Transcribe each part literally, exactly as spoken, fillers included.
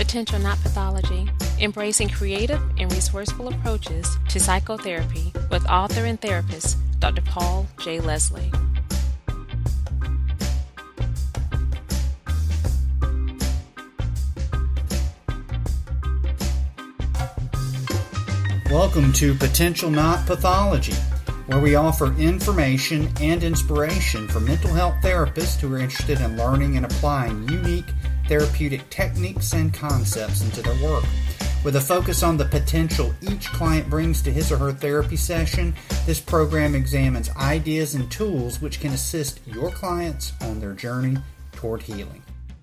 Potential Not Pathology, embracing creative and resourceful approaches to psychotherapy with author and therapist Doctor Paul J. Leslie. Welcome to Potential Not Pathology, where we offer information and inspiration for mental health therapists who are interested in learning and applying unique therapeutic techniques and concepts into their work. With a focus on the potential each client brings to his or her therapy session, this program examines ideas and tools which can assist your clients on their journey toward healing.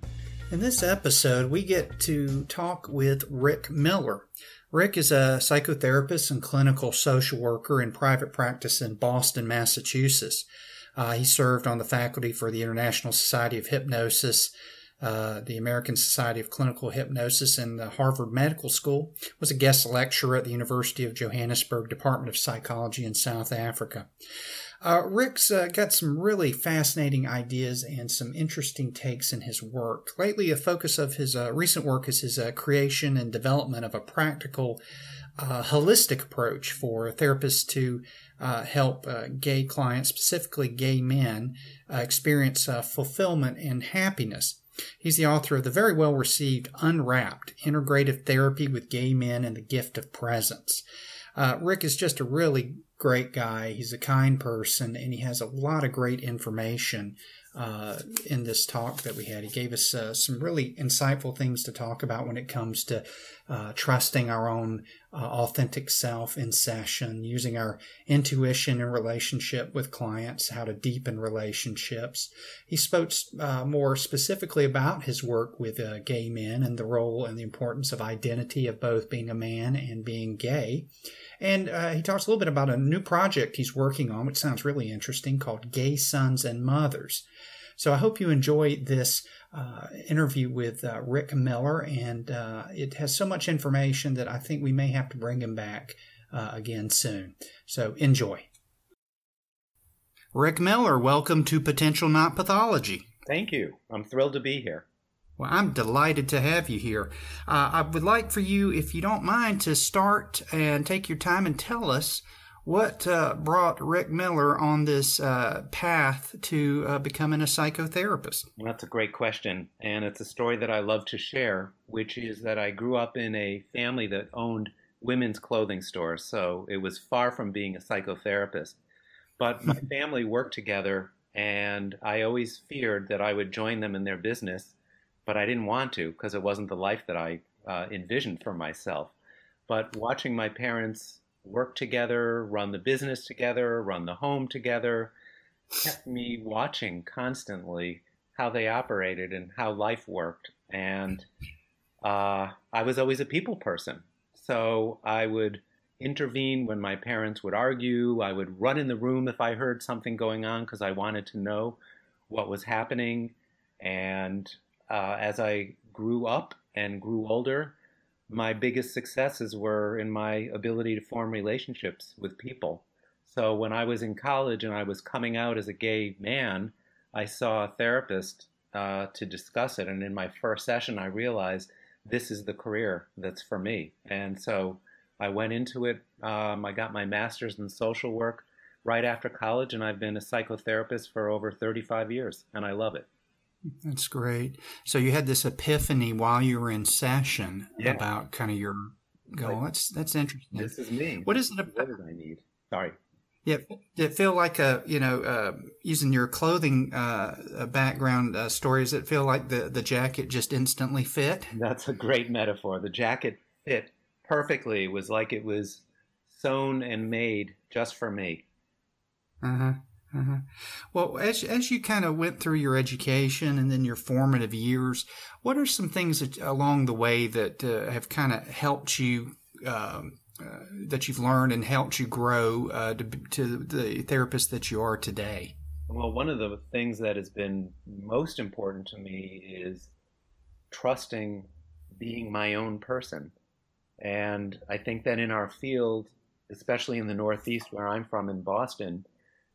In this episode, we get to talk with Rick Miller. Rick is a psychotherapist and clinical social worker in private practice in Boston, Massachusetts. Uh, he served on the faculty for the International Society of Hypnosis, uh, the American Society of Clinical Hypnosis, and the Harvard Medical School. Was a guest lecturer at the University of Johannesburg Department of Psychology in South Africa. Uh, Rick's uh, got some really fascinating ideas and some interesting takes in his work. Lately, a focus of his uh, recent work is his uh, creation and development of a practical, uh, holistic approach for therapists to uh, help uh, gay clients, specifically gay men, uh, experience uh, fulfillment and happiness. He's the author of the very well-received Unwrapped, Integrative Therapy with Gay Men and the Gift of Presence. Uh, Rick is just a really great guy. He's a kind person, and he has a lot of great information uh, in this talk that we had. He gave us uh, some really insightful things to talk about when it comes to uh, trusting our own uh, authentic self in session, using our intuition in relationship with clients, how to deepen relationships. He spoke uh, more specifically about his work with uh, gay men and the role and the importance of identity of both being a man and being gay. And uh, he talks a little bit about a new project he's working on, which sounds really interesting, called Gay Sons and Mothers. So I hope you enjoy this uh, interview with uh, Rick Miller, and uh, it has so much information that I think we may have to bring him back uh, again soon. So enjoy. Rick Miller, welcome to Potential Not Pathology. Thank you. I'm thrilled to be here. Well, I'm delighted to have you here. Uh, I would like for you, if you don't mind, to start and take your time and tell us what uh, brought Rick Miller on this uh, path to uh, becoming a psychotherapist. Well, that's a great question, and it's a story that I love to share, which is that I grew up in a family that owned women's clothing stores, so it was far from being a psychotherapist. But my family worked together, and I always feared that I would join them in their business, but I didn't want to because it wasn't the life that I uh, envisioned for myself. But watching my parents work together, run the business together, run the home together, kept me watching constantly how they operated and how life worked. And uh, I was always a people person. So I would intervene when my parents would argue. I would run in the room if I heard something going on because I wanted to know what was happening. And Uh, as I grew up and grew older, my biggest successes were in my ability to form relationships with people. So when I was in college and I was coming out as a gay man, I saw a therapist uh, to discuss it. And in my first session, I realized this is the career that's for me. And so I went into it. Um, I got my master's in social work right after college, and I've been a psychotherapist for over thirty-five years, and I love it. That's great. So you had this epiphany while you were in session yeah. about kind of your goal. Like, that's that's interesting. This is me. What is it about? What did I need? Sorry. Yeah, did it feel like a you know uh, using your clothing uh, background uh, story? Does it feel like the the jacket just instantly fit? That's a great metaphor. The jacket fit perfectly. It was like it was sewn and made just for me. Uh huh. Uh-huh. Well, as as you kind of went through your education and then your formative years, what are some things that, along the way that uh, have kind of helped you, um, uh, that you've learned and helped you grow uh, to, to the therapist that you are today? Well, one of the things that has been most important to me is trusting being my own person. And I think that in our field, especially in the Northeast where I'm from in Boston,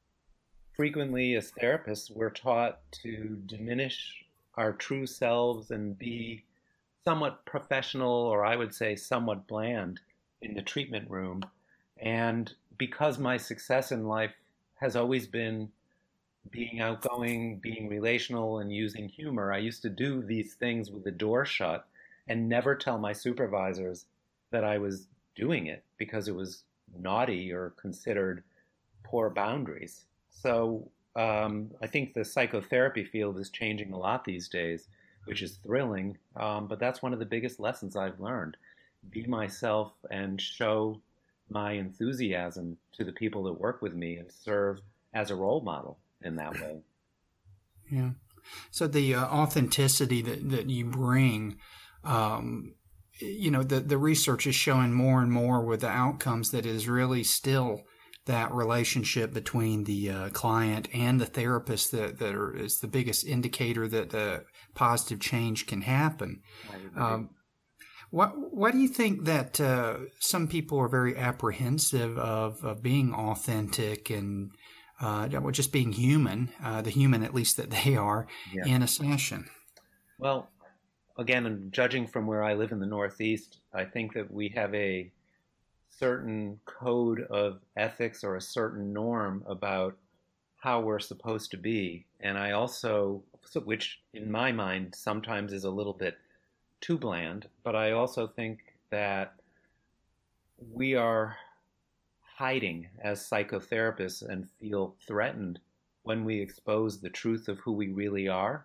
frequently as therapists, we're taught to diminish our true selves and be somewhat professional, or I would say somewhat bland in the treatment room. And because my success in life has always been being outgoing, being relational, and using humor, I used to do these things with the door shut and never tell my supervisors that I was doing it because it was naughty or considered poor boundaries. So um, I think the psychotherapy field is changing a lot these days, which is thrilling. Um, but that's one of the biggest lessons I've learned. Be myself and show my enthusiasm to the people that work with me and serve as a role model in that way. Yeah. So the uh, authenticity that, that you bring, um, you know, the, the research is showing more and more with the outcomes that is really still that relationship between the uh, client and the therapist that, that are, is the biggest indicator that the positive change can happen. Um, what, why do you think that uh, some people are very apprehensive of, of being authentic and uh, just being human, uh, the human at least that they are, yeah. in a session? Well, again, judging from where I live in the Northeast, I think that we have a certain code of ethics or a certain norm about how we're supposed to be. And I also, which in my mind sometimes is a little bit too bland, but I also think that we are hiding as psychotherapists and feel threatened when we expose the truth of who we really are.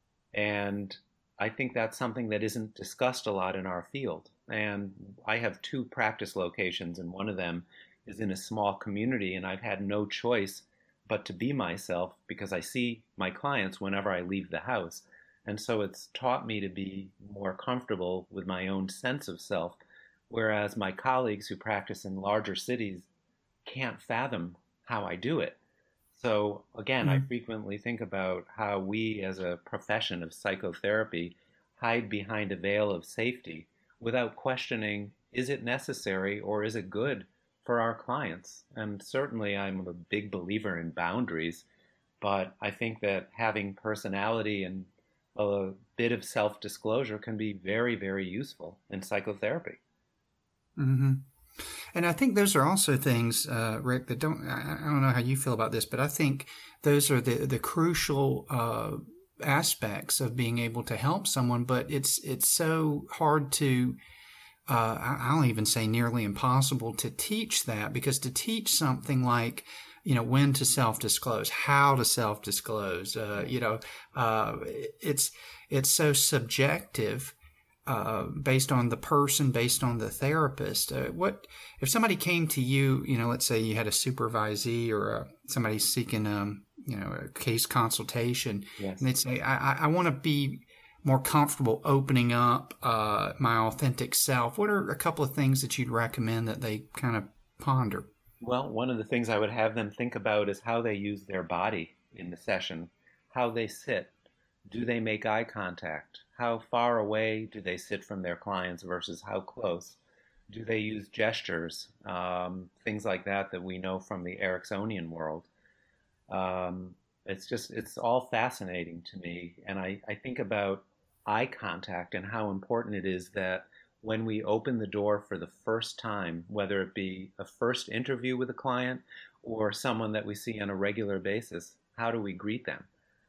And I think that's something that isn't discussed a lot in our field. And I have two practice locations, and one of them is in a small community, and I've had no choice but to be myself because I see my clients whenever I leave the house. And so it's taught me to be more comfortable with my own sense of self, whereas my colleagues who practice in larger cities can't fathom how I do it. So again, mm-hmm. I frequently think about how we as a profession of psychotherapy hide behind a veil of safety without questioning, is it necessary or is it good for our clients? And certainly I'm a big believer in boundaries, but I think that having personality and a bit of self-disclosure can be very, very useful in psychotherapy. Mm-hmm. And I think those are also things, uh, Rick, that don't, I, I don't know how you feel about this, but I think those are the, the crucial uh, aspects of being able to help someone, but it's, it's so hard to, uh, I'll even say nearly impossible to teach that, because to teach something like, you know, when to self-disclose, how to self-disclose, uh, you know, uh, it's, it's so subjective. Uh, based on the person, based on the therapist. Uh, what if somebody came to you, you know, let's say you had a supervisee or a, somebody seeking, um, you know, a case consultation, yes. and they'd say, I, I want to be more comfortable opening up uh, my authentic self. What are a couple of things that you'd recommend that they kind of ponder? Well, one of the things I would have them think about is how they use their body in the session, how they sit. Do they make eye contact? How far away do they sit from their clients versus how close? Do they use gestures? Um, things like that that we know from the Ericksonian world. Um, it's just, it's all fascinating to me. And I, I think about eye contact and how important it is that when we open the door for the first time, whether it be a first interview with a client or someone that we see on a regular basis, how do we greet them?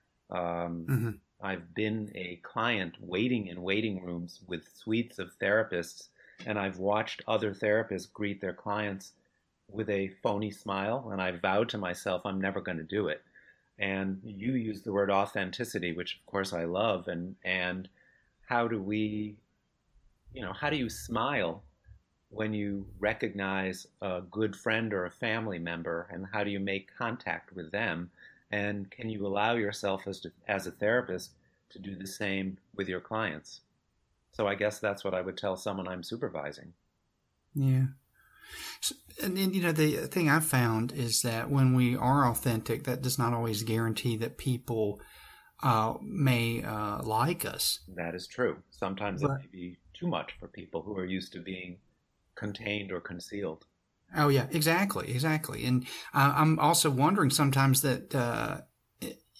Um, mm-hmm. I've been a client waiting in waiting rooms with suites of therapists, and I've watched other therapists greet their clients with a phony smile, and I vowed to myself I'm never going to do it. And you use the word authenticity, which of course I love, and and how do we, you know, how do you smile when you recognize a good friend or a family member, and how do you make contact with them? And can you allow yourself as to, as a therapist to do the same with your clients? So I guess that's what I would tell someone I'm supervising. Yeah. So, and then, you know, the thing I've found is that when we are authentic, that does not always guarantee that people uh, may uh, like us. That is true. Sometimes but, it may be too much for people who are used to being contained or concealed. Oh, yeah, exactly, exactly. And uh, I'm also wondering sometimes that, uh,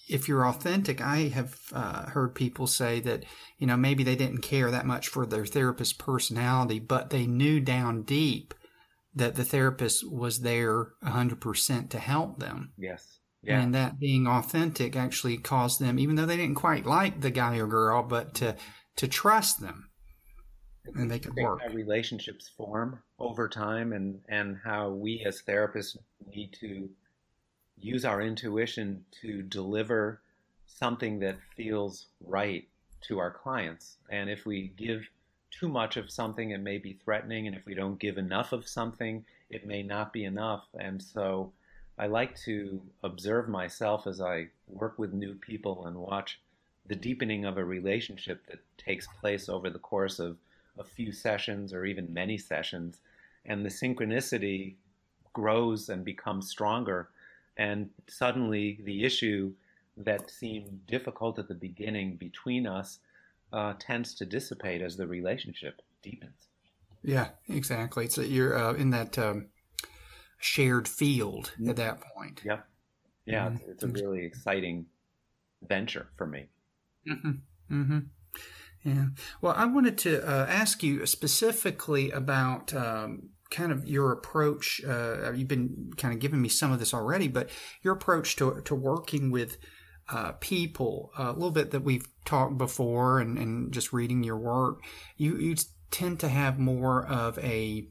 if you're authentic, I have uh, heard people say that, you know, maybe they didn't care that much for their therapist's personality, but they knew down deep that the therapist was there one hundred percent to help them. Yes. Yeah. And that being authentic actually caused them, even though they didn't quite like the guy or girl, but to to trust them. And they could work. How relationships form over time, and, and how we as therapists need to use our intuition to deliver something that feels right to our clients. And if we give too much of something, it may be threatening. And if we don't give enough of something, it may not be enough. And so I like to observe myself as I work with new people and watch the deepening of a relationship that takes place over the course of a few sessions or even many sessions. And the synchronicity grows and becomes stronger. And suddenly the issue that seemed difficult at the beginning between us uh, tends to dissipate as the relationship deepens. Yeah, exactly. So you're uh, in that um, shared field at that point. Yep. Yeah, mm-hmm. it's, it's a really exciting venture for me. Mm-hmm. Mm-hmm. Yeah. Well, I wanted to uh, ask you specifically about um, kind of your approach. Uh, you've been kind of giving me some of this already, but your approach to to working with uh, people, uh, a little bit that we've talked before, and, and just reading your work, you you tend to have more of a,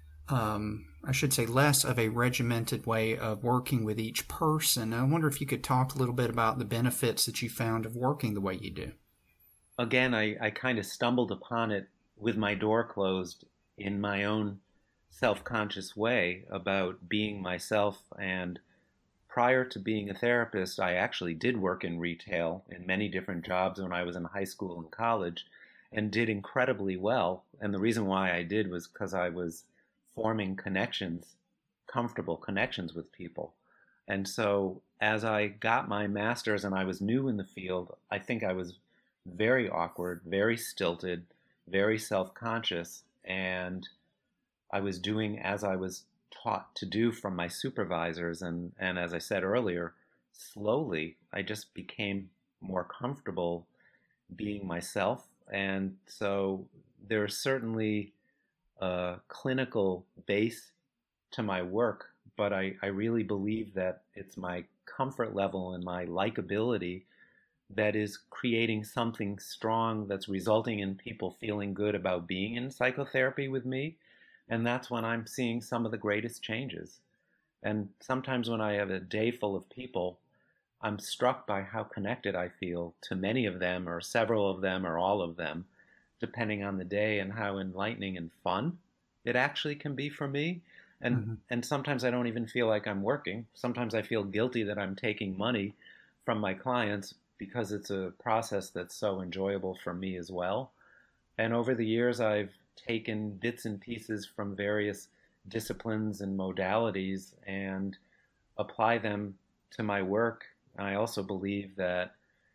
um, I should say, less of a regimented way of working with each person. I wonder if you could talk a little bit about the benefits that you found of working the way you do. Again, I, I kind of stumbled upon it with my door closed in my own self-conscious way about being myself. And prior to being a therapist, I actually did work in retail in many different jobs when I was in high school and college, and did incredibly well. And the reason why I did was because I was forming connections, comfortable connections with people. And so as I got my master's and I was new in the field, I think I was very awkward, very stilted, very self-conscious, and I was doing as I was taught to do from my supervisors. And, and as I said earlier, slowly I just became more comfortable being myself. And so there's certainly a clinical base to my work, but I, I really believe that it's my comfort level and my likability that is creating something strong that's resulting in people feeling good about being in psychotherapy with me. And that's when I'm seeing some of the greatest changes. And sometimes when I have a day full of people, I'm struck by how connected I feel to many of them, or several of them, or all of them, depending on the day, and how enlightening and fun it actually can be for me. And mm-hmm. and sometimes I don't even feel like I'm working. Sometimes I feel guilty that I'm taking money from my clients, because it's a process that's so enjoyable for me as well. And over the years, I've taken bits and pieces from various disciplines and modalities and apply them to my work. And I also believe that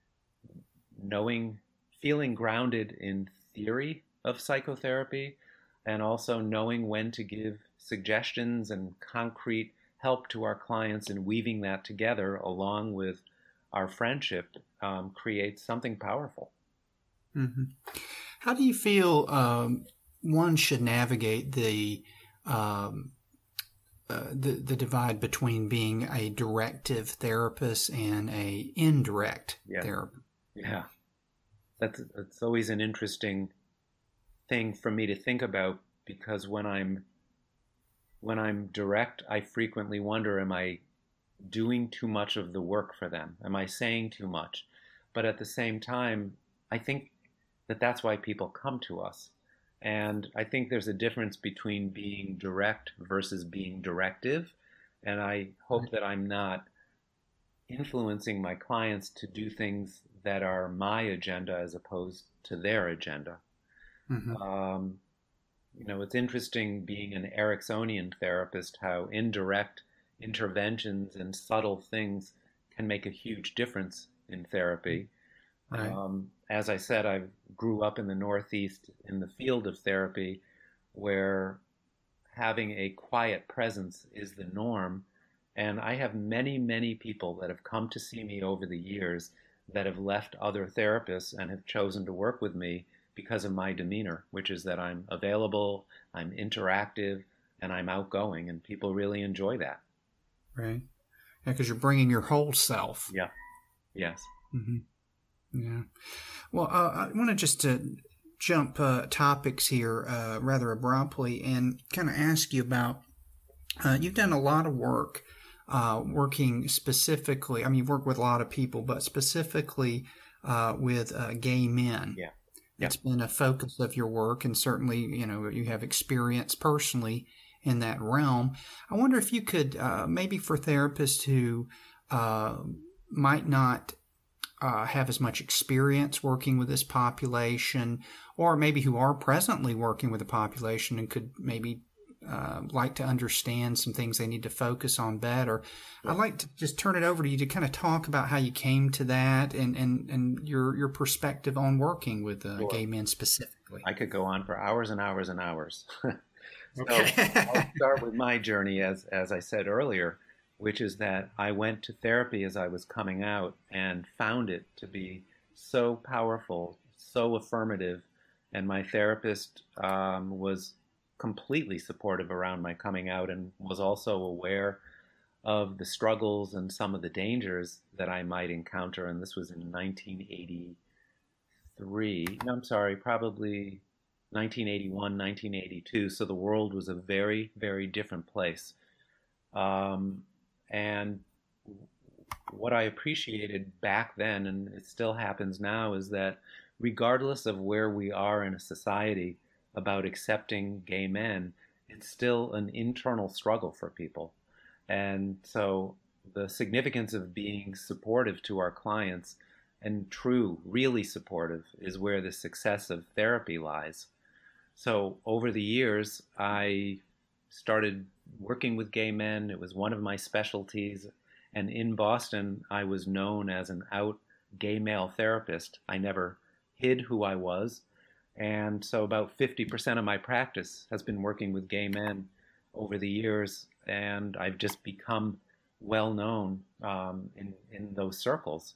knowing, feeling grounded in theory of psychotherapy, and also knowing when to give suggestions and concrete help to our clients, and weaving that together along with our friendship, um, creates something powerful. Mm-hmm. How do you feel um, one should navigate the, um, uh, the the divide between being a directive therapist and a indirect yeah. therapist? Yeah, that's that's always an interesting thing for me to think about, because when I'm when I'm direct, I frequently wonder, am I doing too much of the work for them? Am I saying too much? But at the same time, I think that that's why people come to us. And I think there's a difference between being direct versus being directive. And I hope that I'm not influencing my clients to do things that are my agenda as opposed to their agenda. Mm-hmm. Um, you know, it's interesting being an Ericksonian therapist, how indirect interventions and subtle things can make a huge difference in therapy. Right. Um, as I said, I grew up in the Northeast in the field of therapy, where having a quiet presence is the norm, And I have many, many people that have come to see me over the years that have left other therapists and have chosen to work with me because of my demeanor, which is that I'm available, I'm interactive, and I'm outgoing, and people really enjoy that. Right. Yeah, because you're bringing your whole self. Yeah. Yes. Mm-hmm. Yeah. Well, uh, I want to just uh, jump uh, topics here uh, rather abruptly and kind of ask you about, uh, you've done a lot of work uh, working specifically, I mean, you've worked with a lot of people, but specifically uh, with uh, gay men. Yeah. Yeah. It's been a focus of your work, and certainly, you know, you have experience personally in that realm. I wonder if you could, uh, maybe for therapists who uh, might not uh, have as much experience working with this population, or maybe who are presently working with the population and could maybe uh, like to understand some things they need to focus on better. Yeah. I'd like to just turn it over to you to kind of talk about how you came to that and, and, and your your perspective on working with uh, sure. gay men specifically. I could go on for hours and hours and hours. So okay. I'll start with my journey, as as I said earlier, which is that I went to therapy as I was coming out and found it to be so powerful, so affirmative, and my therapist um, was completely supportive around my coming out and was also aware of the struggles and some of the dangers that I might encounter. And this was in nineteen eighty-three. No, I'm sorry, probably nineteen eighty-one, nineteen eighty-two. So the world was a very, very different place. Um, and what I appreciated back then, and it still happens now, is that regardless of where we are in a society about accepting gay men, it's still an internal struggle for people. And so the significance of being supportive to our clients, and true, really supportive, is where the success of therapy lies. So over the years, I started working with gay men. It was one of my specialties. And in Boston, I was known as an out gay male therapist. I never hid who I was. And so about fifty percent of my practice has been working with gay men over the years. And I've just become well known um, in, in those circles.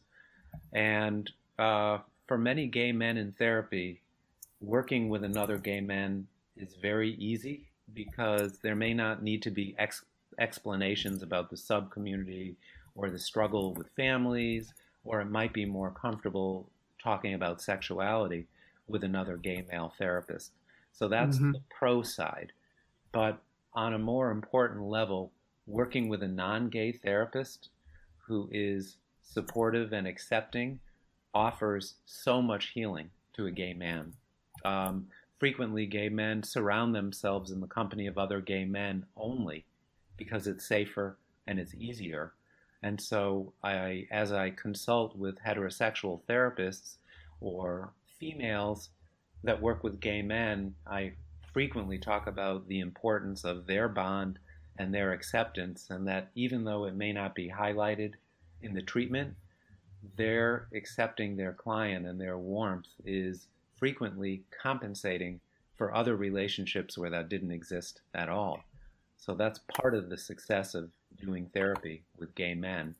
And uh, for many gay men in therapy, working with another gay man is very easy because there may not need to be ex- explanations about the sub-community or the struggle with families, or it might be more comfortable talking about sexuality with another gay male therapist. So that's mm-hmm. the pro side. But on a more important level, working with a non-gay therapist who is supportive and accepting offers so much healing to a gay man. Um, frequently, gay men surround themselves in the company of other gay men only because it's safer and it's easier. And so I, as I consult with heterosexual therapists or females that work with gay men, I frequently talk about the importance of their bond and their acceptance, and that even though it may not be highlighted in the treatment, their accepting their client and their warmth is frequently compensating for other relationships where that didn't exist at all. So that's part of the success of doing therapy with gay men.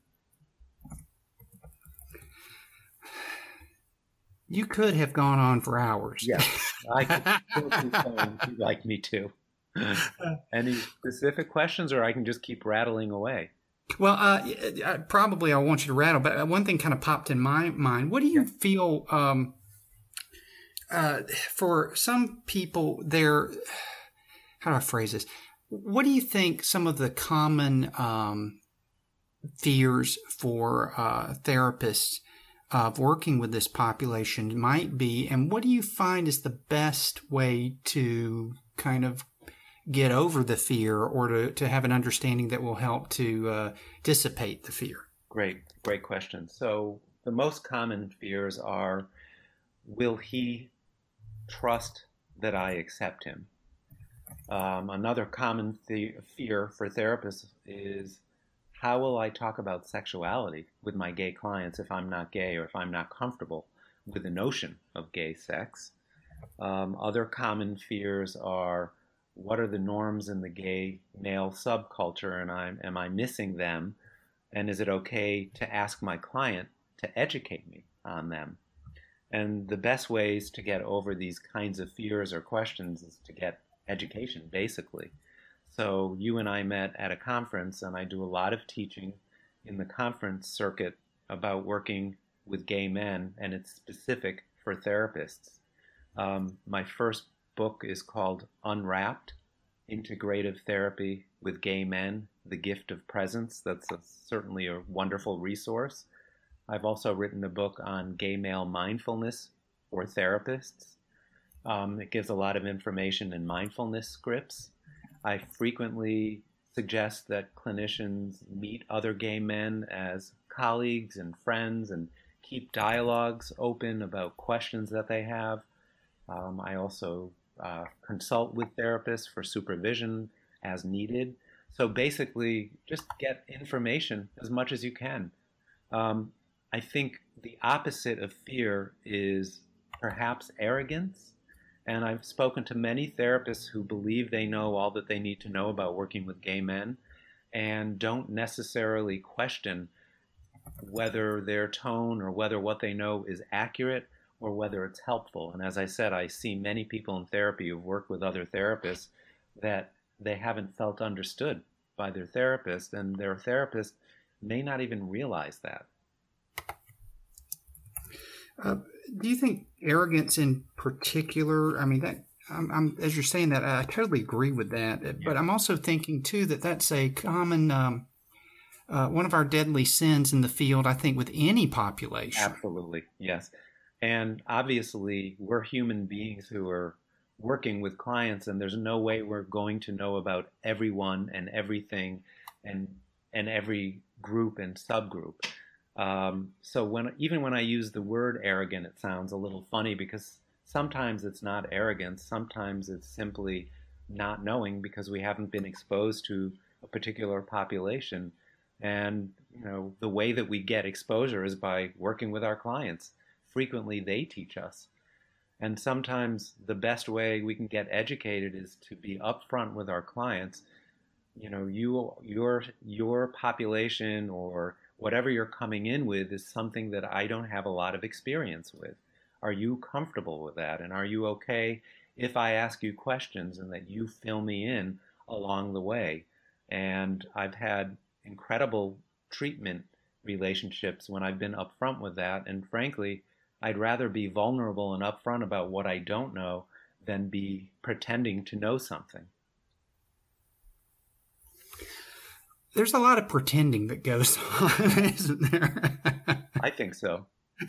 You could have gone on for hours. Yeah, I could still keep going if you'd like me to. Any specific questions, or I can just keep rattling away? Well, uh, probably I want you to rattle, but one thing kind of popped in my mind. What do you feel um, uh, for some people there? How do I phrase this? What do you think some of the common um, fears for uh, therapists of working with this population might be, and what do you find is the best way to kind of get over the fear, or to, to have an understanding that will help to uh, dissipate the fear? Great, great question. So the most common fears are, will he trust that I accept him? Um, another common the- fear for therapists is, how will I talk about sexuality with my gay clients if I'm not gay, or if I'm not comfortable with the notion of gay sex? Um, other common fears are, what are the norms in the gay male subculture, and I'm, am I missing them? And is it okay to ask my client to educate me on them? And the best ways to get over these kinds of fears or questions is to get education, basically. So you and I met at a conference, and I do a lot of teaching in the conference circuit about working with gay men, and it's specific for therapists. Um, my first book is called Unwrapped, Integrative Therapy with Gay Men, The Gift of Presence. That's a, certainly a wonderful resource. I've also written a book on gay male mindfulness for therapists. Um, it gives a lot of information in mindfulness scripts. I frequently suggest that clinicians meet other gay men as colleagues and friends and keep dialogues open about questions that they have. Um, I also uh, consult with therapists for supervision as needed. So basically, just get information as much as you can. Um, I think the opposite of fear is perhaps arrogance. And I've spoken to many therapists who believe they know all that they need to know about working with gay men and don't necessarily question whether their tone or whether what they know is accurate or whether it's helpful. And as I said, I see many people in therapy who've worked with other therapists that they haven't felt understood by their therapist, and their therapist may not even realize that. Uh, do you think arrogance in particular, I mean, that I'm, I'm, as you're saying that, I totally agree with that. Yeah. But I'm also thinking, too, that that's a common, um, uh, one of our deadly sins in the field, I think, with any population. Absolutely, yes. And obviously, we're human beings who are working with clients, and there's no way we're going to know about everyone and everything and and every group and subgroup. Um, so when even when I use the word arrogant, it sounds a little funny because sometimes it's not arrogance, sometimes it's simply not knowing because we haven't been exposed to a particular population. And you know, the way that we get exposure is by working with our clients. Frequently, they teach us. And sometimes the best way we can get educated is to be upfront with our clients. You know, you your your population or whatever you're coming in with is something that I don't have a lot of experience with. Are you comfortable with that? And are you okay if I ask you questions and that you fill me in along the way? And I've had incredible treatment relationships when I've been upfront with that. And frankly, I'd rather be vulnerable and upfront about what I don't know than be pretending to know something. There's a lot of pretending that goes on, isn't there? I think so.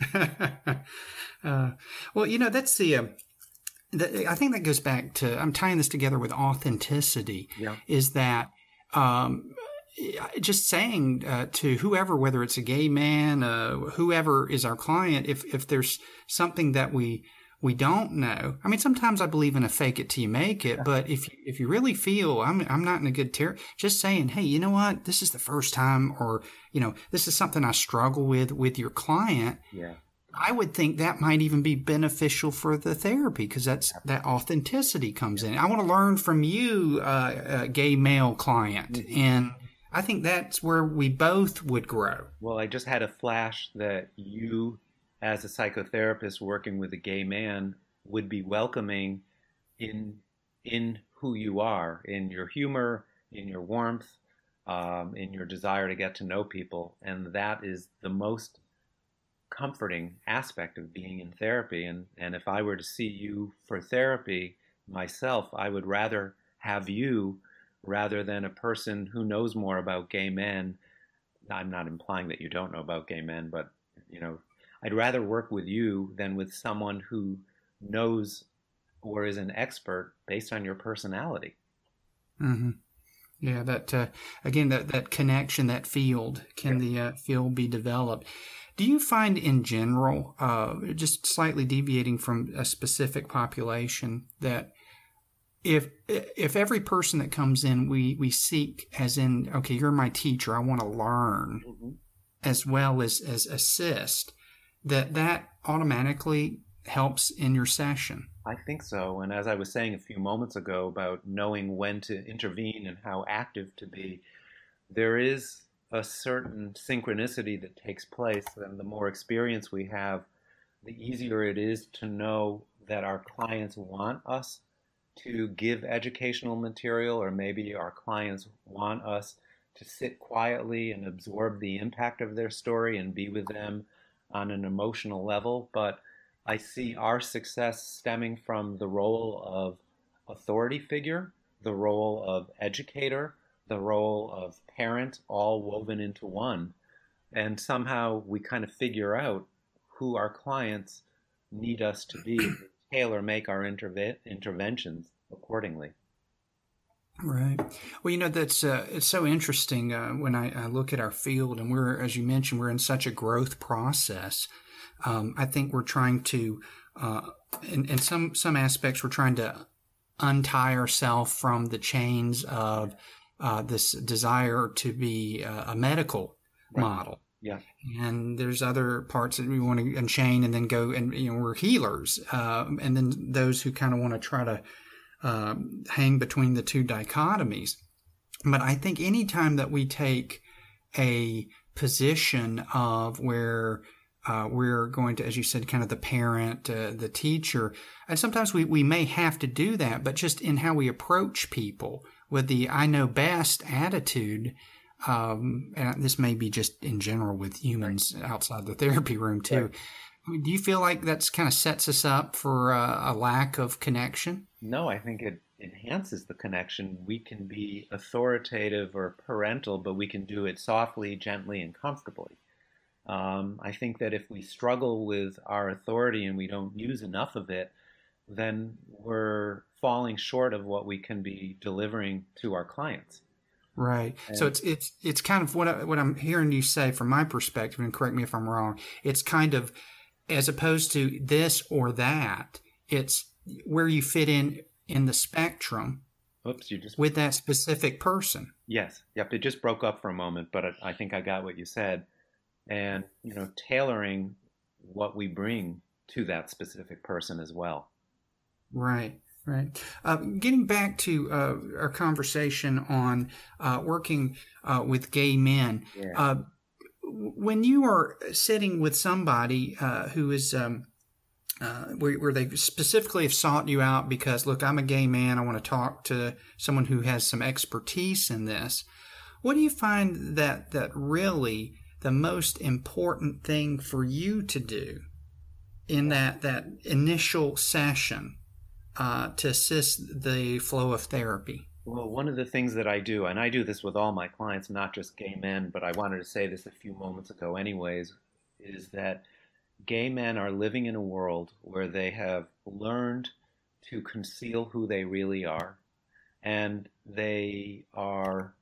uh, well, you know, that's the, uh, the, I think that goes back to, I'm tying this together with authenticity, yeah. is that um, just saying uh, to whoever, whether it's a gay man, uh, whoever is our client, if, if there's something that we we don't know. I mean, sometimes I believe in a fake it till you make it, but if if you really feel I'm I'm not in a good ter- just saying, hey, you know what, this is the first time, or you know, this is something I struggle with with your client. Yeah, I would think that might even be beneficial for the therapy because that's that authenticity comes in. I want to learn from you, uh, a gay male client, mm-hmm. and I think that's where we both would grow. Well, I just had a flash that you, as a psychotherapist working with a gay man, would be welcoming in in who you are, in your humor, in your warmth, um, in your desire to get to know people. And that is the most comforting aspect of being in therapy. And, and if I were to see you for therapy myself, I would rather have you rather than a person who knows more about gay men. I'm not implying that you don't know about gay men, but, you know, I'd rather work with you than with someone who knows or is an expert based on your personality. Mm-hmm. Yeah, that uh, again, that, that connection, that field, can yeah. the uh, field be developed? Do you find in general, uh, just slightly deviating from a specific population, that if if every person that comes in, we, we seek as in, okay, you're my teacher, I want to learn, mm-hmm. as well as, as assist, that that automatically helps in your session? I think so. And as I was saying a few moments ago about knowing when to intervene and how active to be, there is a certain synchronicity that takes place. And the more experience we have, the easier it is to know that our clients want us to give educational material, or maybe our clients want us to sit quietly and absorb the impact of their story and be with them on an emotional level. But I see our success stemming from the role of authority figure, the role of educator, the role of parent, all woven into one. And somehow we kind of figure out who our clients need us to be, to tailor make our interve- interventions accordingly. Right. Well, you know, that's uh, it's so interesting uh, when I, I look at our field, and we're, as you mentioned, we're in such a growth process. Um, I think we're trying to, uh, in, in some some aspects, we're trying to untie ourselves from the chains of uh, this desire to be uh, a medical right. model. Yeah. And there's other parts that we want to unchain and then go, and you know, we're healers, uh, and then those who kind of want to try to Um, hang between the two dichotomies. But I think anytime that we take a position of where uh, we're going to, as you said, kind of the parent, uh, the teacher, and sometimes we, we may have to do that, but just in how we approach people with the I know best attitude, um, and this may be just in general with humans outside the therapy room too. Right. Do you feel like that's kind of sets us up for a, a lack of connection? No, I think it enhances the connection. We can be authoritative or parental, but we can do it softly, gently, and comfortably. Um, I think that if we struggle with our authority and we don't use enough of it, then we're falling short of what we can be delivering to our clients. Right. And so it's it's it's kind of what I, what I'm hearing you say from my perspective, and correct me if I'm wrong. It's kind of, as opposed to this or that, it's where you fit in in the spectrum. Oops, you just with that specific person. Yes. Yep. It just broke up for a moment, but I think I got what you said. And, you know, tailoring what we bring to that specific person as well. Right. Right. Uh, getting back to uh, our conversation on uh, working uh, with gay men. Yeah. Uh, when you are sitting with somebody uh, who is um, Uh, where, where they specifically have sought you out because, look, I'm a gay man, I want to talk to someone who has some expertise in this. What do you find that that really the most important thing for you to do in that, that initial session uh, to assist the flow of therapy? Well, one of the things that I do, and I do this with all my clients, not just gay men, but I wanted to say this a few moments ago anyways, is that gay men are living in a world where they have learned to conceal who they really are, and they are.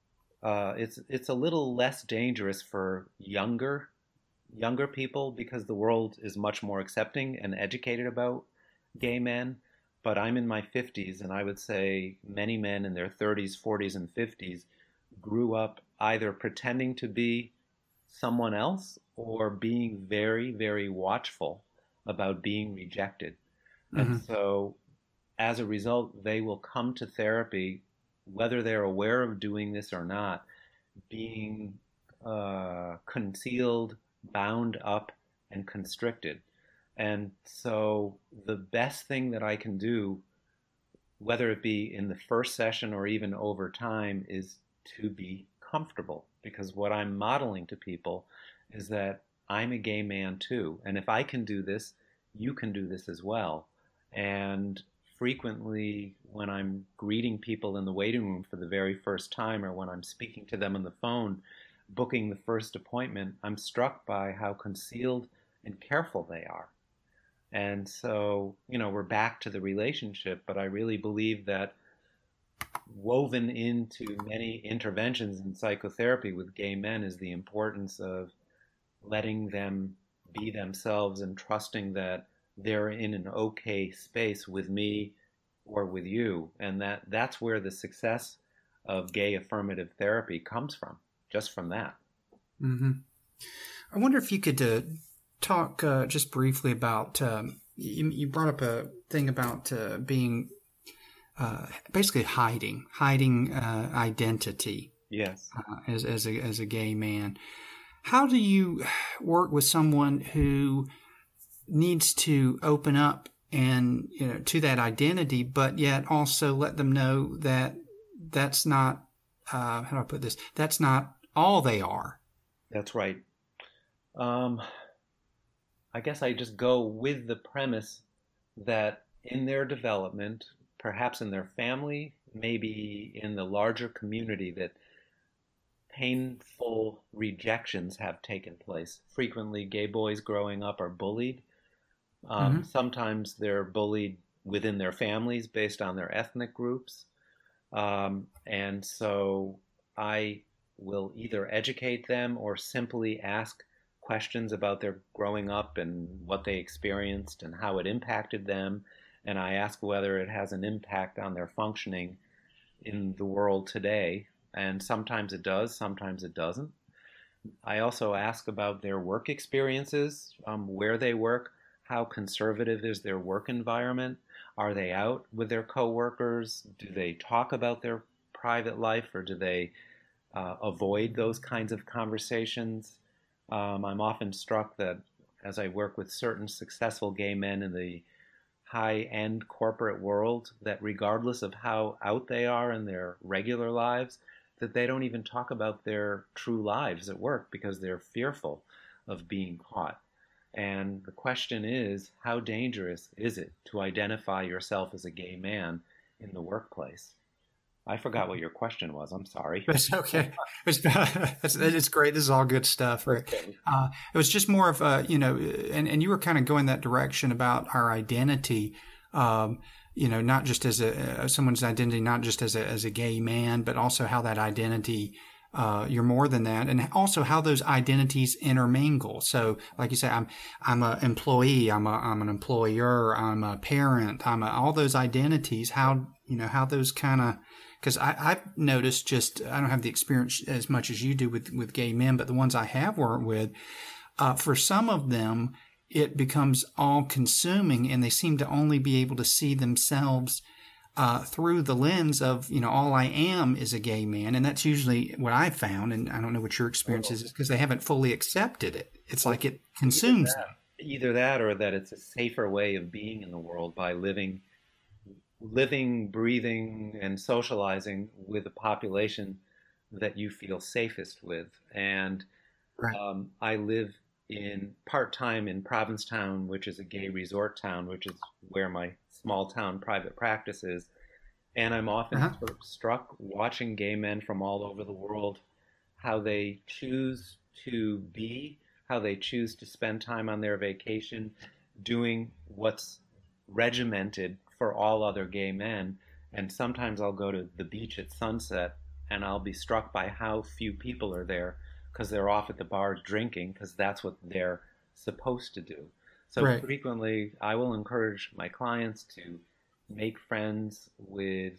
Uh, it's it's a little less dangerous for younger younger people because the world is much more accepting and educated about gay men. But I'm in my fifties, and I would say many men in their thirties, forties, and fifties grew up either pretending to be someone else or being very, very watchful about being rejected. Mm-hmm. And so as a result, they will come to therapy, whether they're aware of doing this or not, being uh, concealed, bound up, and constricted. And so the best thing that I can do, whether it be in the first session or even over time, is to be comfortable. Because what I'm modeling to people is that I'm a gay man too. And if I can do this, you can do this as well. And frequently when I'm greeting people in the waiting room for the very first time, or when I'm speaking to them on the phone, booking the first appointment, I'm struck by how concealed and careful they are. And so, you know, we're back to the relationship, but I really believe that woven into many interventions in psychotherapy with gay men is the importance of letting them be themselves and trusting that they're in an okay space with me or with you. And that that's where the success of gay affirmative therapy comes from, just from that. Mm-hmm. I wonder if you could uh, talk uh, just briefly about um, you, you brought up a thing about uh, being uh, basically hiding, hiding uh, identity. Yes. Uh, as as a as a gay man, how do you work with someone who needs to open up and you know to that identity, but yet also let them know that that's not uh, how do I put this? That's not all they are. That's right. Um, I guess I just go with the premise that in their development, perhaps in their family, maybe in the larger community, that painful rejections have taken place. Frequently, gay boys growing up are bullied. Um, mm-hmm. Sometimes they're bullied within their families based on their ethnic groups. Um, and so I will either educate them or simply ask questions about their growing up and what they experienced and how it impacted them. And I ask whether it has an impact on their functioning in the world today. And sometimes it does, sometimes it doesn't. I also ask about their work experiences, um, where they work, how conservative is their work environment, are they out with their coworkers, do they talk about their private life, or do they uh, avoid those kinds of conversations? Um, I'm often struck that as I work with certain successful gay men in the high-end corporate world, that regardless of how out they are in their regular lives, that they don't even talk about their true lives at work because they're fearful of being caught. And the question is, how dangerous is it to identify yourself as a gay man in the workplace? I forgot what your question was. I'm sorry. It's okay. It's, it's, it's great. This is all good stuff, Rick. Okay. Uh, it was just more of a, you know, and, and you were kind of going that direction about our identity, um, you know, not just as a, uh, someone's identity, not just as a, as a gay man, but also how that identity, uh, you're more than that. And also how those identities intermingle. So like you say, I'm, I'm an employee, I'm a, I'm an employer, I'm a parent, I'm a, all those identities, how, you know, how those kind of, because I've noticed just, I don't have the experience as much as you do with, with gay men, but the ones I have worked with, uh, for some of them, it becomes all consuming and they seem to only be able to see themselves uh, through the lens of, you know, all I am is a gay man. And that's usually what I found. And I don't know what your experience is, because they haven't fully accepted it. It's like it consumes them. Either that or that it's a safer way of being in the world by living living, breathing, and socializing with a population that you feel safest with. And right. um, I live in part-time in Provincetown, which is a gay resort town, which is where my small town private practice is. And I'm often uh-huh. sort of struck watching gay men from all over the world, how they choose to be, how they choose to spend time on their vacation, doing what's regimented for all other gay men. And sometimes I'll go to the beach at sunset and I'll be struck by how few people are there because they're off at the bar drinking because that's what they're supposed to do. So right. frequently I will encourage my clients to make friends with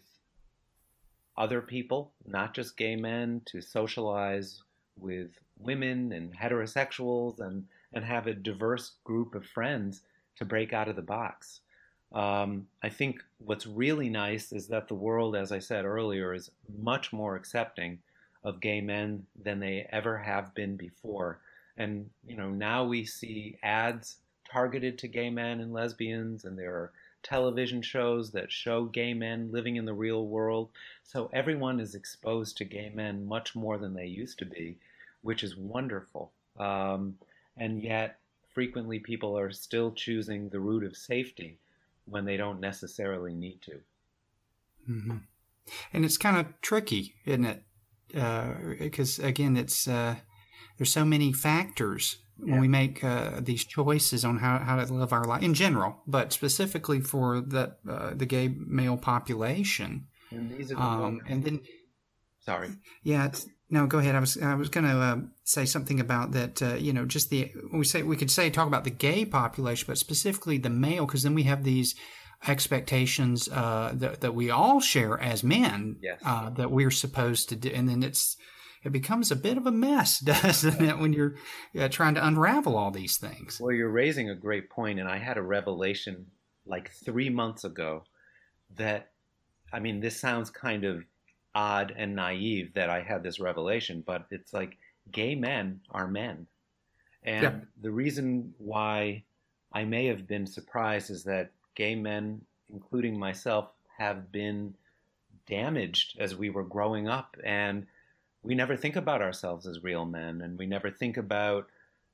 other people, not just gay men, to socialize with women and heterosexuals and, and have a diverse group of friends to break out of the box. Um, I think what's really nice is that the world, as I said earlier, is much more accepting of gay men than they ever have been before. And, you know, now we see ads targeted to gay men and lesbians, and there are television shows that show gay men living in the real world. So everyone is exposed to gay men much more than they used to be, which is wonderful. Um, and yet, frequently people are still choosing the route of safety when they don't necessarily need to. Mm-hmm. And it's kind of tricky, isn't it? Because, uh, again, it's uh, there's so many factors yeah. when we make uh, these choices on how, how to live our life in general, but specifically for the, uh, the gay male population. And these are the um, and then, Sorry. Yeah, it's, no, go ahead. I was I was going to uh, say something about that. Uh, you know, just the when we say we could say talk about the gay population, but specifically the male, because then we have these expectations uh, that that we all share as men yes. uh, that we're supposed to do, and then it's it becomes a bit of a mess, doesn't it, when you're uh, trying to unravel all these things? Well, you're raising a great point, and I had a revelation like three months ago that, I mean, this sounds kind of odd and naive that I had this revelation, but it's like gay men are men. And yeah. The reason why I may have been surprised is that gay men, including myself, have been damaged as we were growing up, and we never think about ourselves as real men, and we never think about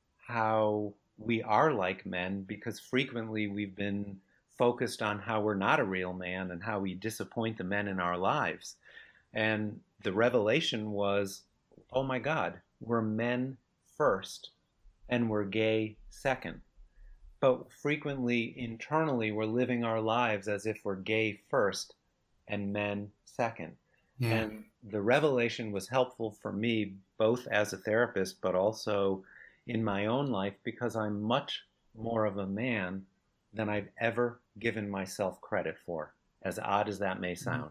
how we are like men, because frequently we've been focused on how we're not a real man and how we disappoint the men in our lives. And the revelation was, oh my God, we're men first and we're gay second. But frequently, internally, we're living our lives as if we're gay first and men second. Yeah. And the revelation was helpful for me, both as a therapist, but also in my own life, because I'm much more of a man than I've ever given myself credit for, as odd as that may sound.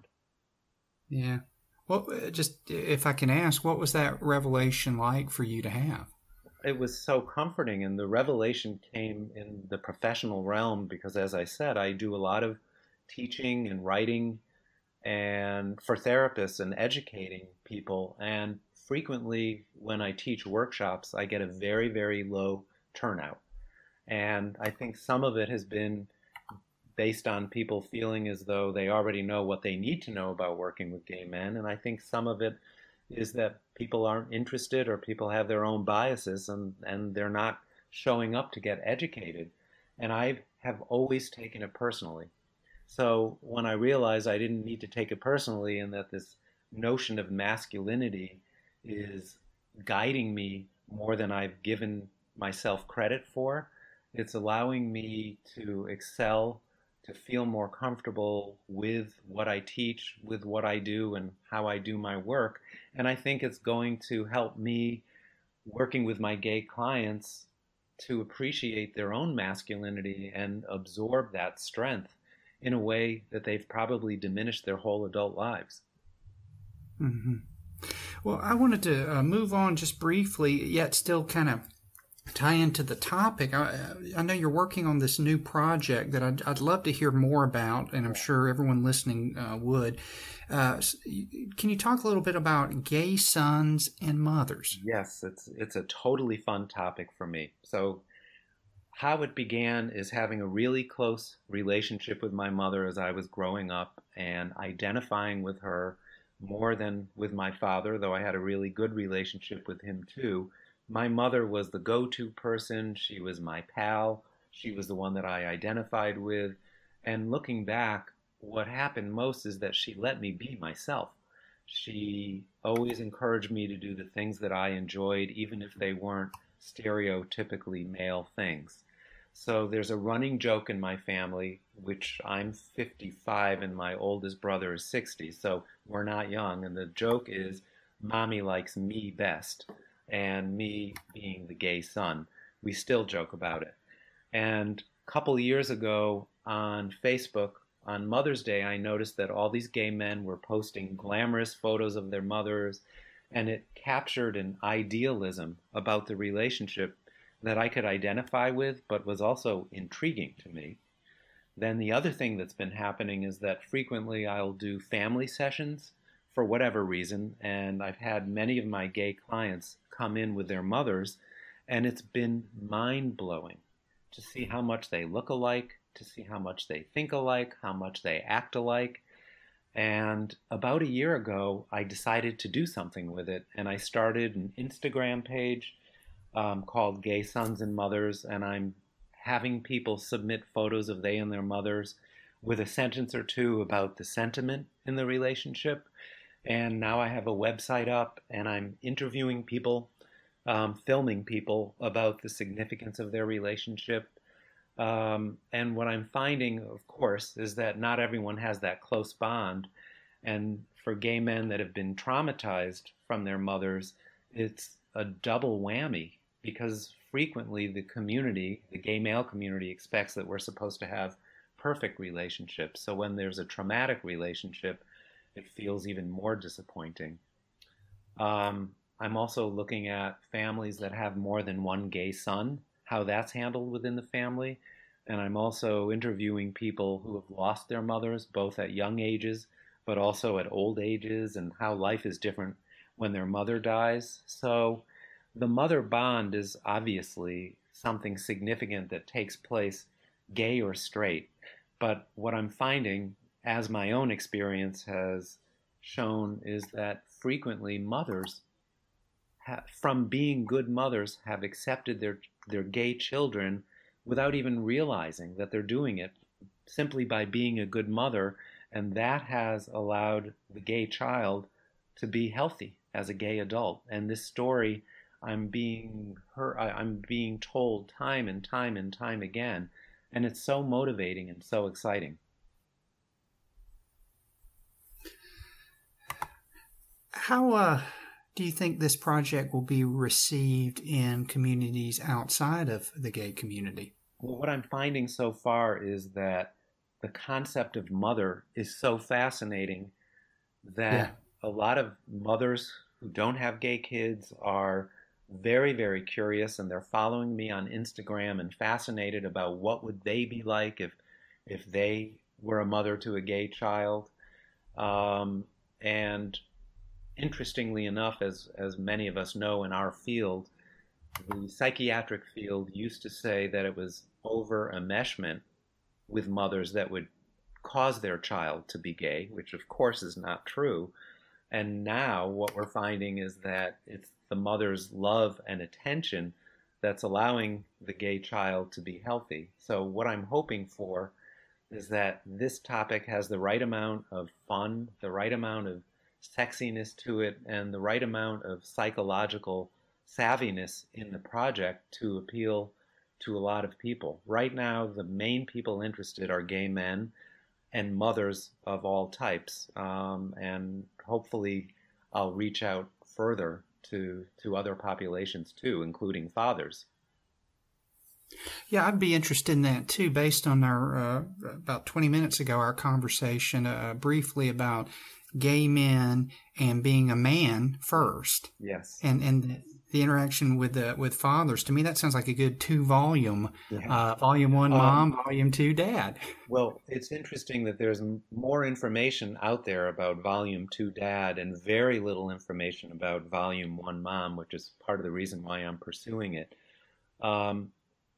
Yeah. Well, just if I can ask, what was that revelation like for you to have? It was so comforting, and the revelation came in the professional realm because, as I said, I do a lot of teaching and writing and for therapists and educating people. And frequently when I teach workshops, I get a very, very low turnout. And I think some of it has been based on people feeling as though they already know what they need to know about working with gay men. And I think some of it is that people aren't interested, or people have their own biases, and, and they're not showing up to get educated. And I have always taken it personally. So when I realized I didn't need to take it personally, and that this notion of masculinity is guiding me more than I've given myself credit for, it's allowing me to excel, to feel more comfortable with what I teach, with what I do, and how I do my work. And I think it's going to help me, working with my gay clients, to appreciate their own masculinity and absorb that strength in a way that they've probably diminished their whole adult lives. Mm-hmm. Well, I wanted to uh, move on just briefly, yet still kind of tie into the topic. I, I know you're working on this new project that I'd, I'd love to hear more about, and I'm sure everyone listening uh, would. Uh, can you talk a little bit about gay sons and mothers? Yes, it's it's a totally fun topic for me. So how it began is having a really close relationship with my mother as I was growing up, and identifying with her more than with my father, though I had a really good relationship with him too. My mother was the go-to person. She was my pal. She was the one that I identified with. And looking back, what happened most is that she let me be myself. She always encouraged me to do the things that I enjoyed, even if they weren't stereotypically male things. So there's a running joke in my family, which I'm fifty-five and my oldest brother is sixty, so we're not young. And the joke is, Mommy likes me best. And me being the gay son. We still joke about it. And a couple years ago on Facebook, on Mother's Day, I noticed that all these gay men were posting glamorous photos of their mothers, and it captured an idealism about the relationship that I could identify with, but was also intriguing to me. Then the other thing that's been happening is that frequently I'll do family sessions for whatever reason, and I've had many of my gay clients come in with their mothers, and it's been mind-blowing to see how much they look alike, to see how much they think alike, how much they act alike. And about a year ago, I decided to do something with it, and I started an Instagram page um, called Gay Sons and Mothers, and I'm having people submit photos of they and their mothers with a sentence or two about the sentiment in the relationship. And now I have a website up, and I'm interviewing people, um, filming people about the significance of their relationship. Um, and what I'm finding, of course, is that not everyone has that close bond. And for gay men that have been traumatized from their mothers, it's a double whammy, because frequently the community, the gay male community, expects that we're supposed to have perfect relationships. So when there's a traumatic relationship, it feels even more disappointing. Um, I'm also looking at families that have more than one gay son, how that's handled within the family. And I'm also interviewing people who have lost their mothers, both at young ages, but also at old ages, and how life is different when their mother dies. So the mother bond is obviously something significant that takes place, gay or straight. But what I'm finding, as my own experience has shown, is that frequently mothers, ha- from being good mothers, have accepted their, their gay children without even realizing that they're doing it, simply by being a good mother. And that has allowed the gay child to be healthy as a gay adult. And this story I'm being heard, I'm being told time and time and time again, and it's so motivating and so exciting. How uh, do you think this project will be received in communities outside of the gay community? Well, what I'm finding so far is that the concept of mother is so fascinating that yeah. a lot of mothers who don't have gay kids are very, very curious, and they're following me on Instagram and fascinated about what would they be like if if they were a mother to a gay child. Um, and interestingly enough, as as many of us know in our field, the psychiatric field used to say that it was over enmeshment with mothers that would cause their child to be gay, which of course is not true. And now what we're finding is that it's the mother's love and attention that's allowing the gay child to be healthy. So what I'm hoping for is that this topic has the right amount of fun, the right amount of sexiness to it, and the right amount of psychological savviness in the project to appeal to a lot of people. Right now, the main people interested are gay men and mothers of all types. Um, and hopefully I'll reach out further to to other populations too, including fathers. Yeah, I'd be interested in that too, based on our, uh, about twenty minutes ago, our conversation uh, briefly about gay men and being a man first. Yes. And and the interaction with the, with fathers. To me, that sounds like a good two volume, yeah. uh, volume one, mom, um, volume two, dad. Well, it's interesting that there's more information out there about volume two, dad, and very little information about volume one, mom, which is part of the reason why I'm pursuing it. Um,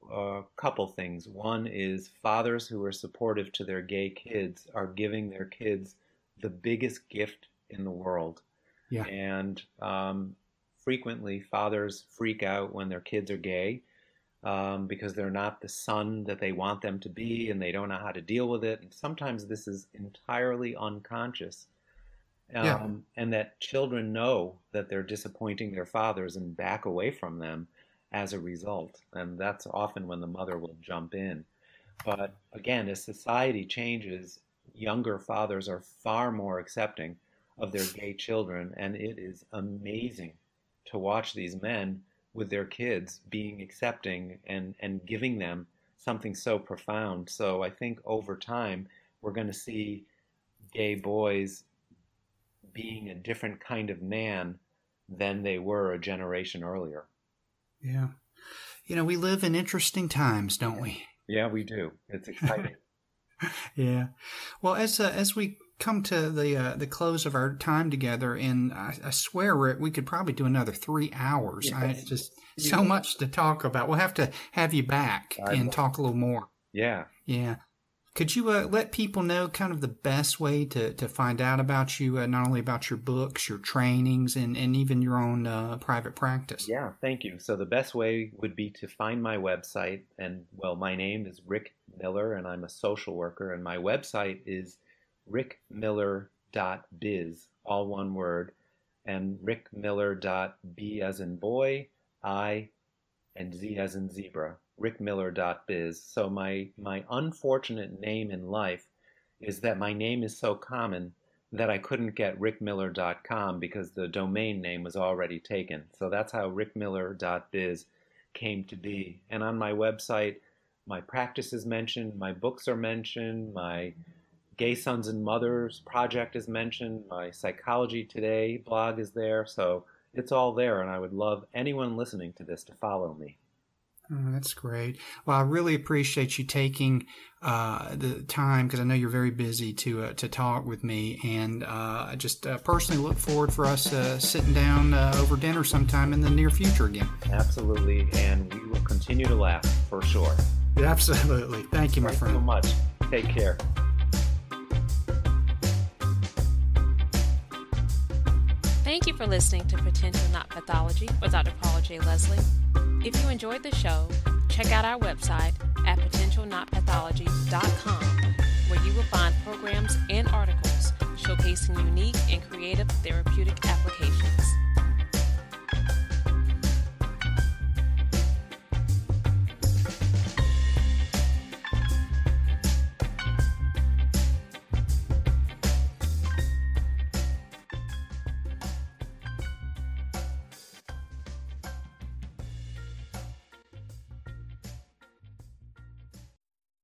a couple things. One is fathers who are supportive to their gay kids are giving their kids the biggest gift in the world. Yeah. And um, frequently fathers freak out when their kids are gay um, because they're not the son that they want them to be, and they don't know how to deal with it. And sometimes this is entirely unconscious. Um, yeah. And that children know that they're disappointing their fathers and back away from them as a result. And that's often when the mother will jump in. But again, as society changes, younger fathers are far more accepting of their gay children, and it is amazing to watch these men with their kids being accepting and, and giving them something so profound. So I think over time we're going to see gay boys being a different kind of man than they were a generation earlier. Yeah. You know, we live in interesting times, don't we? Yeah, we do. It's exciting. Yeah. Well, as uh, as we come to the uh, the close of our time together, and I, I swear we we could probably do another three hours. Yes. I just yeah. so much to talk about. We'll have to have you back I and will. talk a little more. Yeah. Yeah. Could you uh, let people know kind of the best way to, to find out about you, uh, not only about your books, your trainings, and, and even your own uh, private practice? Yeah, thank you. So the best way would be to find my website. And, well, my name is Rick Miller, and I'm a social worker. And my website is rick miller dot biz, all one word, and rick miller dot b as in boy, I, and z as in zebra. rick miller dot biz. So my, my unfortunate name in life is that my name is so common that I couldn't get rick miller dot com because the domain name was already taken. So that's how rick miller dot biz came to be. And on my website, my practice is mentioned, my books are mentioned, my Gay Sons and Mothers project is mentioned, my Psychology Today blog is there. So it's all there, and I would love anyone listening to this to follow me. Oh, that's great. Well, I really appreciate you taking uh, the time, because I know you're very busy, to uh, to talk with me, and uh, I just uh, personally look forward for us uh, sitting down uh, over dinner sometime in the near future again. Absolutely, and we will continue to laugh for sure. Absolutely. Thank you, my Thanks friend. so much. Take care. Thank you for listening to Potential Not Pathology with Doctor Paula J. Leslie. If you enjoyed the show, check out our website at potential not pathology dot com, where you will find programs and articles showcasing unique and creative therapeutic applications.